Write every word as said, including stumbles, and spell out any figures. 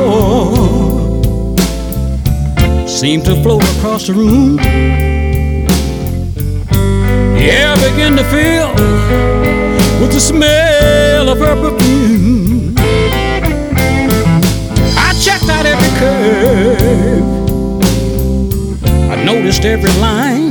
adore seemed to float across the room. The air began to fill with the smell of her perfume. I checked out every curve, I noticed every line.